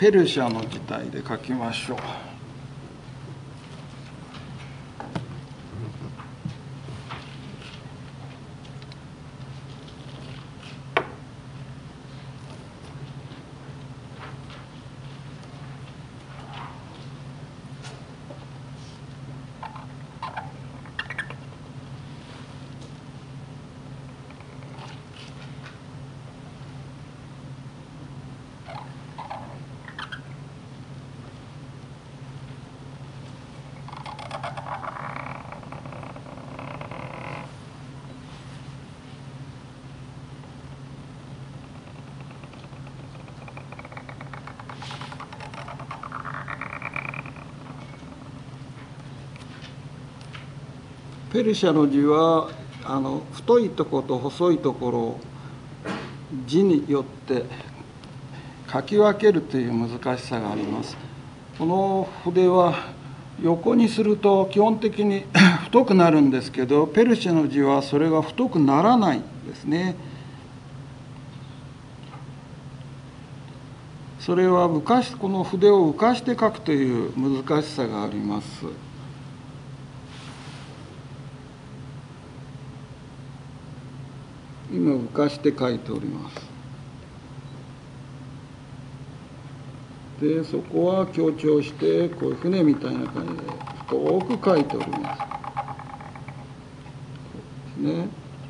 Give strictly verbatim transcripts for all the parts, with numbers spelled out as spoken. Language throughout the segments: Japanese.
ペルシャの時代で書きましょう。ペルシャの字はあの太いところと細いところを字によって書き分けるという難しさがあります。この筆は横にすると基本的に太くなるんですけど、ペルシャの字はそれが太くならないんですね。それは浮かしこの筆を浮かして書くという難しさがあります。今浮かして書いております。でそこは強調してこういう船みたいな感じで太く書いております。ね。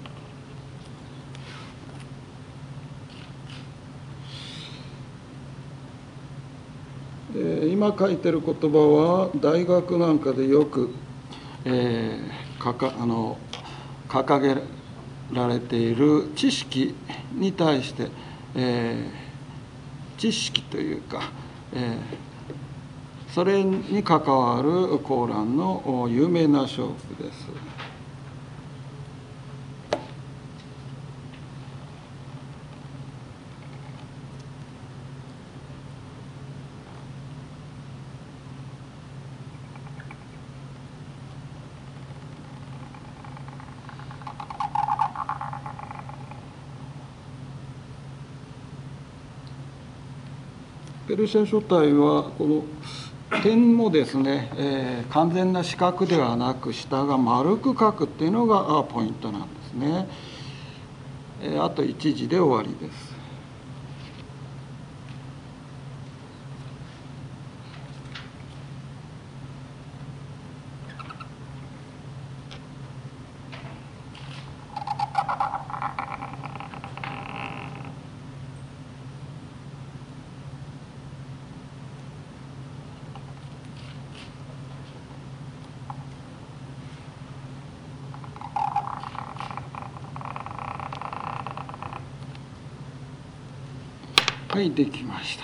で今書いてる言葉は大学なんかでよく、えー、かかあの掲げられている知識に対して、えー、知識というか、えー、それに関わるコーランの有名な書物です。ペルシャ書体はこの点もですね、えー、完全な四角ではなく下が丸く書くっていうのがポイントなんですね。えー、あと一字で終わりです。はい、できました。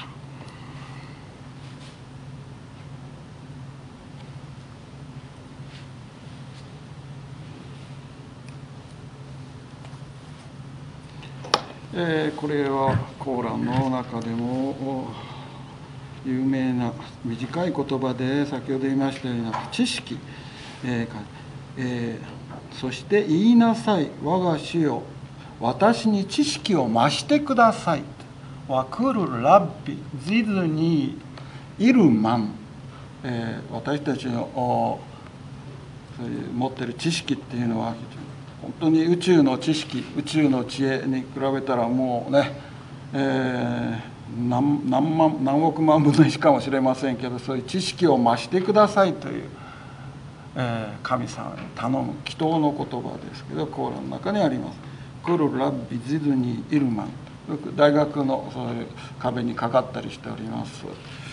えー、これはコーランの中でも有名な短い言葉で先ほど言いましたような知識、えーえー、そして言いなさい我が主よ私に知識を増してください。ワクルラッビジズニイルマン、えー、私たちのそういう持っている知識っていうのは本当に宇宙の知識宇宙の知恵に比べたらもうね、えー、何, 何, 万何億万分のいちかもしれませんけど、そういう知識を増してくださいという、えー、神様に頼む祈祷の言葉ですけど、コーランの中にあります。クルラッビジズニイルマン、大学のそういう壁にかかったりしております。